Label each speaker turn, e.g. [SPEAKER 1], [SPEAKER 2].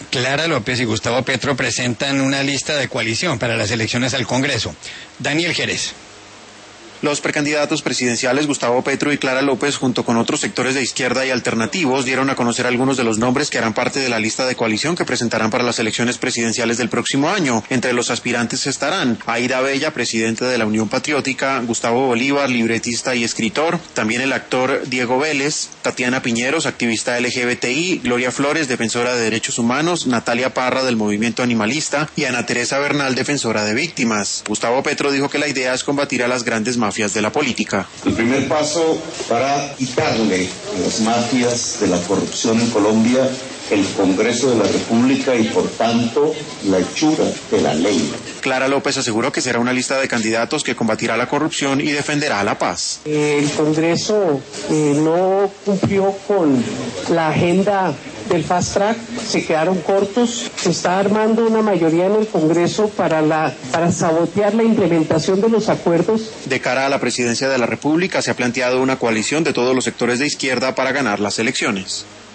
[SPEAKER 1] Clara López y Gustavo Petro presentan una lista de coalición para las elecciones al Congreso. Daniel Jerez.
[SPEAKER 2] Los precandidatos presidenciales Gustavo Petro y Clara López, junto con otros sectores de izquierda y alternativos, dieron a conocer algunos de los nombres que harán parte de la lista de coalición que presentarán para las elecciones presidenciales del próximo año. Entre los aspirantes estarán Aida Bella, presidente de la Unión Patriótica, Gustavo Bolívar, libretista y escritor, también el actor Diego Vélez, Tatiana Piñeros, activista LGBTI, Gloria Flores, defensora de derechos humanos, Natalia Parra, del movimiento animalista, y Ana Teresa Bernal, defensora de víctimas. Gustavo Petro dijo que la idea es combatir a las grandes mafias de la política.
[SPEAKER 3] El primer paso para quitarle a las mafias de la corrupción en Colombia el Congreso de la República y, por tanto, la hechura de la ley.
[SPEAKER 2] Clara López aseguró que será una lista de candidatos que combatirá la corrupción y defenderá la paz.
[SPEAKER 4] El Congreso no cumplió con la agenda del fast track, se quedaron cortos, se está armando una mayoría en el Congreso para sabotear la implementación de los acuerdos.
[SPEAKER 2] De cara a la presidencia de la República se ha planteado una coalición de todos los sectores de izquierda para ganar las elecciones.